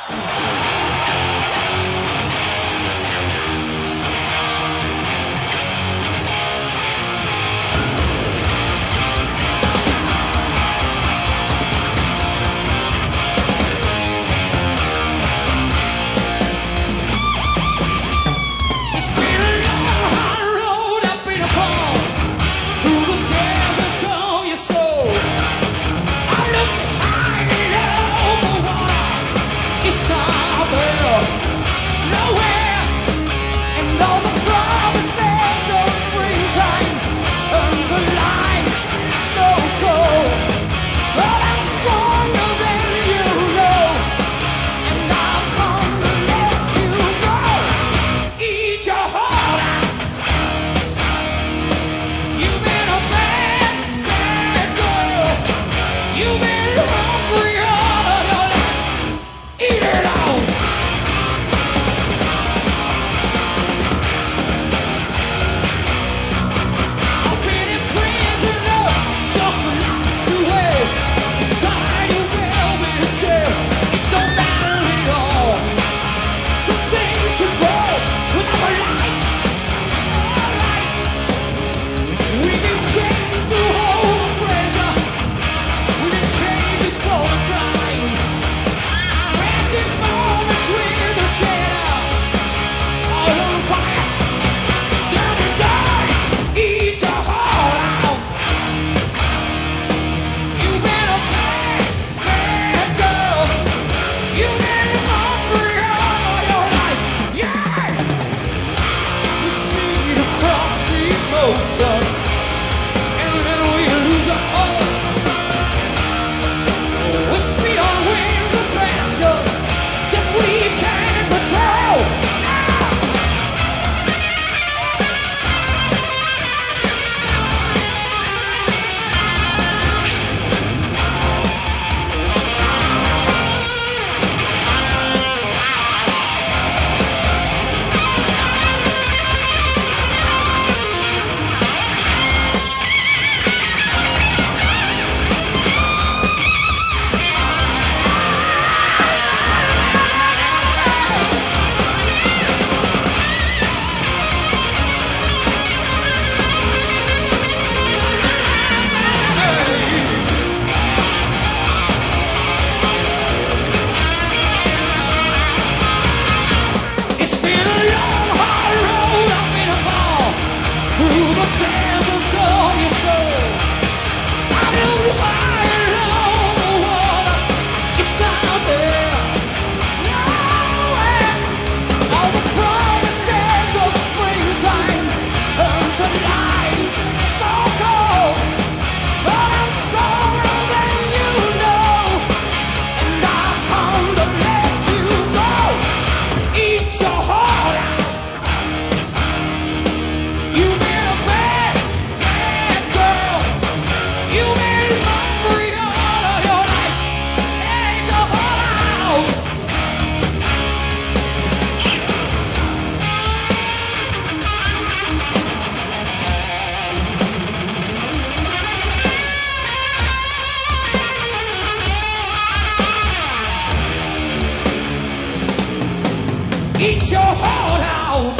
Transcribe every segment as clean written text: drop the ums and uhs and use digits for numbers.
Eat your heart out.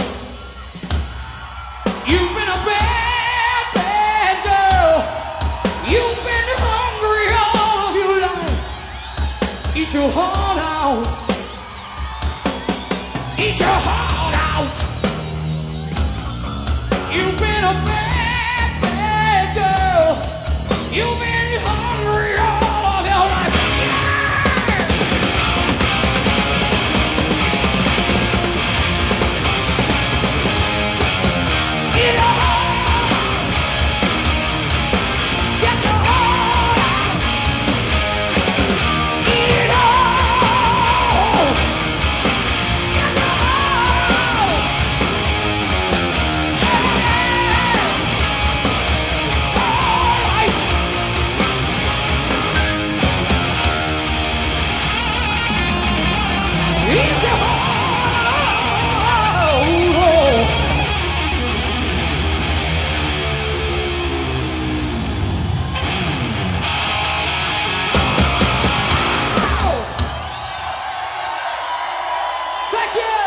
You've been a bad, bad girl. You've been hungry all of your life. Eat your heart out. Eat your heart out. You've been a bad, bad girl. You've been hungry all of your life. Get your heart out. Get your heart out. Eat it out. Get your heart out. Yeah. All right. Thank you.